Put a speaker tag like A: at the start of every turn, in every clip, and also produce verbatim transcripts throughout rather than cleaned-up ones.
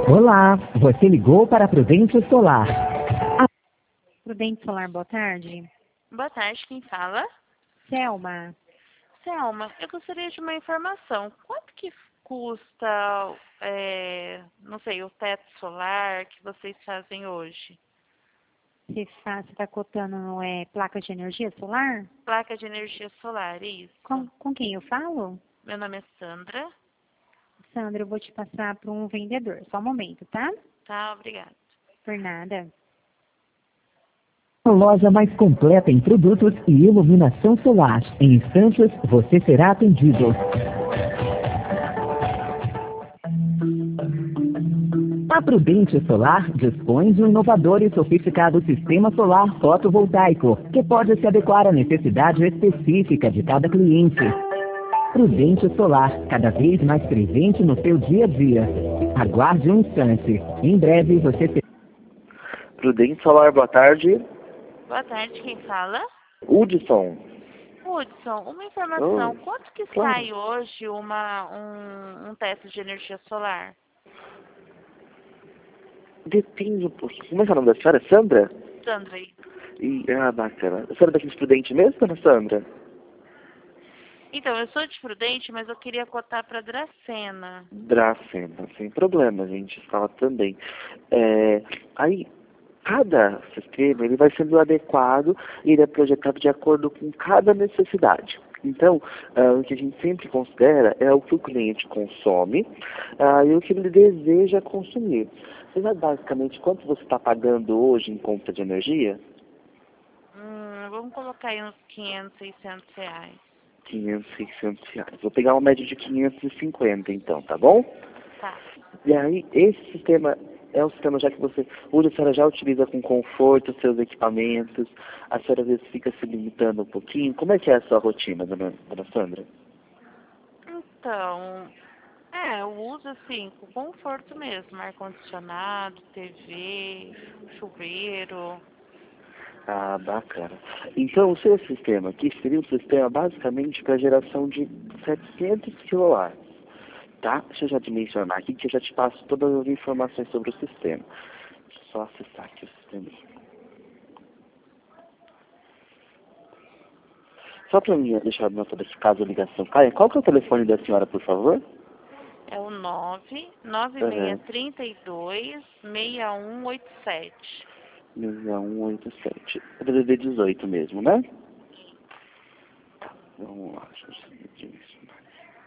A: Olá, você ligou para a Prudente Solar. A
B: Prudente Solar, boa tarde.
C: Boa tarde, quem fala?
B: Selma.
C: Selma, eu gostaria de uma informação. Quanto que custa, é, não sei, o teto solar que vocês fazem hoje?
B: Você está cotando, não é, placa de energia solar?
C: Placa de energia solar, isso.
B: Com, com quem eu falo?
C: Meu nome é Sandra.
B: Sandra, eu vou te passar para um vendedor. Só um momento, tá?
C: Tá, obrigada.
B: Por nada.
A: A loja mais completa em produtos e iluminação solar. Em instantes, você será atendido. A Prudente Solar dispõe de um inovador e sofisticado sistema solar fotovoltaico, que pode se adequar à necessidade específica de cada cliente. Prudente Solar, cada vez mais presente no seu dia a dia. Aguarde um instante. Em breve você terá...
D: Prudente Solar, boa tarde.
C: Boa tarde, quem fala?
D: Hudson.
C: Hudson, uma informação.
D: Oh,
C: Quanto que
D: claro.
C: sai hoje uma, um, um teto de energia solar?
D: Depende um pouquinho. Como é que é o nome da senhora? Sandra?
C: Sandra, isso.
D: E, ah, bacana. A senhora é daqui de Prudente mesmo, dona Sandra?
C: Então, eu sou de Prudente, mas eu queria cotar para Dracena.
D: Dracena, sem problema, a gente fala também. É, aí, cada sistema ele vai sendo adequado e ele é projetado de acordo com cada necessidade. Então, ah, o que a gente sempre considera é o que o cliente consome ah, e o que ele deseja consumir. Você sabe basicamente quanto você está pagando hoje em conta de energia?
C: Hum, vamos colocar aí uns quinhentos, seiscentos reais.
D: quinhentos, seiscentos reais. Vou pegar uma média de quinhentos e cinquenta então, tá bom?
C: Tá.
D: E aí, esse sistema é um sistema já que você usa, a senhora já utiliza com conforto os seus equipamentos, a senhora às vezes fica se limitando um pouquinho. Como é que é a sua rotina, dona, dona Sandra?
C: Então, é, eu uso assim, com conforto mesmo, ar-condicionado, T V, chuveiro.
D: Ah, bacana. Então, o seu sistema aqui seria um sistema basicamente para geração de setecentos quilowatts. Tá? Deixa eu já dimensionar aqui que eu já te passo todas as informações sobre o sistema. Deixa eu só acessar aqui o sistema. Só para mim deixar anotado aqui caso a ligação caia, qual que é o telefone da senhora, por favor?
C: É o nove nove seis três dois seis um oito sete.
D: seis um oito sete. É D D D dezoito mesmo, né? Tá, vamos lá. Deixa eu dimensionar.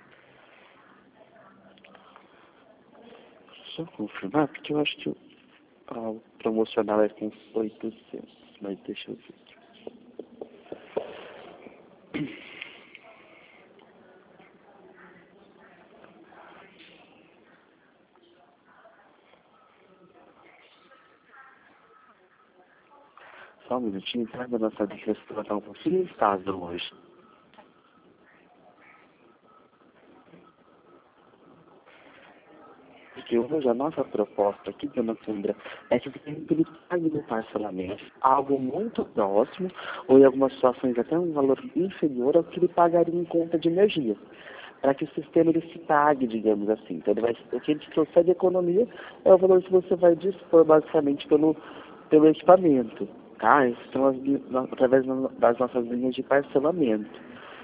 D: Só confirmar, porque eu acho que o ah, o promocional é com oitocentos, mas deixa eu ver. Só um minutinho, tá? Da nossa dica está um pouquinho instável hoje. Porque hoje a nossa proposta aqui, dona Sandra, é que ele pague no parcelamento algo muito próximo, ou em algumas situações até um valor inferior ao que ele pagaria em conta de energia. Para que o sistema ele se pague, digamos assim. Então, ele vai, o que ele te trouxe de economia é o valor que você vai dispor, basicamente, pelo, pelo equipamento. Tá? Essas são as, através das nossas linhas de parcelamento.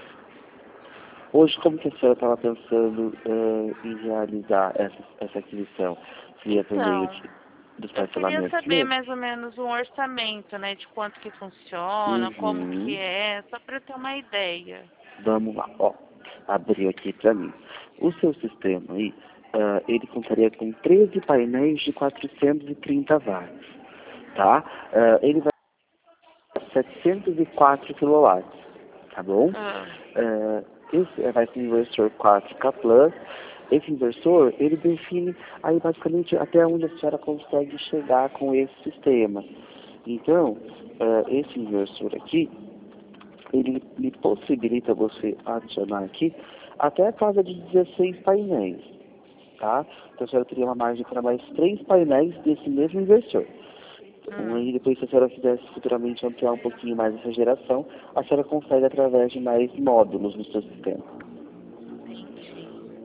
D: Hoje, como que a senhora estava pensando uh, em realizar essa, essa aquisição? Seria por meio
C: Então,
D: de, dos
C: eu queria
D: parcelamentos
C: saber
D: mesmo?
C: mais ou menos um orçamento, né, de quanto que funciona, como que
D: Uhum.
C: é, só para eu ter uma ideia.
D: Vamos lá, ó. Abriu aqui para mim. O seu sistema aí, uh, ele contaria com treze painéis de quatrocentos e trinta watts, tá? Uh, ele vai setecentos e quatro quilowatts, tá bom?
C: Ah,
D: Uh, esse vai ser um inversor quatro K Plus. Esse inversor, ele define aí basicamente até onde a senhora consegue chegar com esse sistema. Então, uh, esse inversor aqui, ele, ele possibilita você adicionar aqui até a casa de dezesseis painéis, tá? Então a senhora teria uma margem para mais três painéis desse mesmo inversor. Então, aí depois, se a senhora quisesse futuramente ampliar um pouquinho mais essa geração, a senhora consegue através de mais módulos no seu sistema.
C: entendi.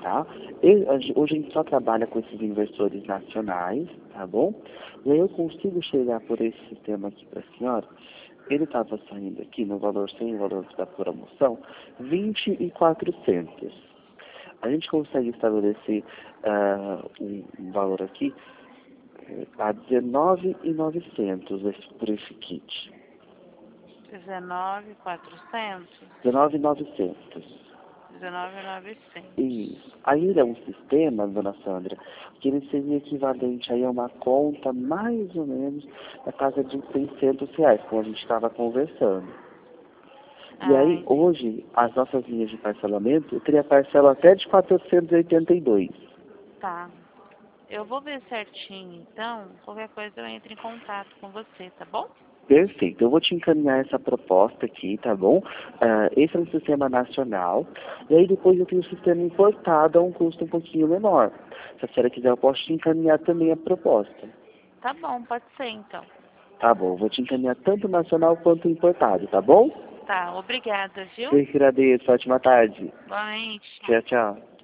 D: tá? Eu, hoje a gente só trabalha com esses inversores nacionais, tá bom? E aí eu consigo chegar por esse sistema aqui para a senhora. Ele estava saindo aqui no valor sem o valor da promoção, vinte e quatrocentos. A gente consegue estabelecer uh, um, um valor aqui a dezenove mil e novecentos por esse kit.
C: dezenove mil e quatrocentos?
D: dezenove mil e novecentos.
C: dezenove mil e novecentos.
D: Isso. Aí ele é um sistema, dona Sandra, que ele seria equivalente aí a uma conta mais ou menos da casa de seiscentos reais, como a gente estava conversando. E
C: Ah,
D: aí,
C: entendi.
D: hoje, as nossas linhas de parcelamento, eu teria parcela até de quatrocentos e oitenta e dois.
C: Tá. Eu vou ver certinho, então, qualquer coisa eu entro em contato com você, tá bom?
D: Perfeito. Eu vou te encaminhar essa proposta aqui, tá bom? Uh, esse é um sistema nacional. E aí depois eu tenho o sistema importado a um custo um pouquinho menor. Se a senhora quiser, eu posso te encaminhar também a proposta.
C: Tá bom, pode ser então.
D: Tá bom. Vou te encaminhar tanto nacional quanto importado, tá bom?
C: Tá, obrigada, viu?
D: Eu que agradeço. Ótima tarde.
C: Boa noite.
D: Tchau, tchau.